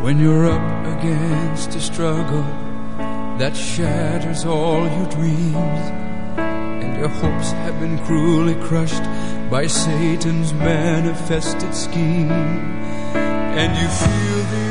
When you're up against a struggle that shatters all your dreams, and your hopes have been cruelly crushed by Satan's manifested scheme, and you feel the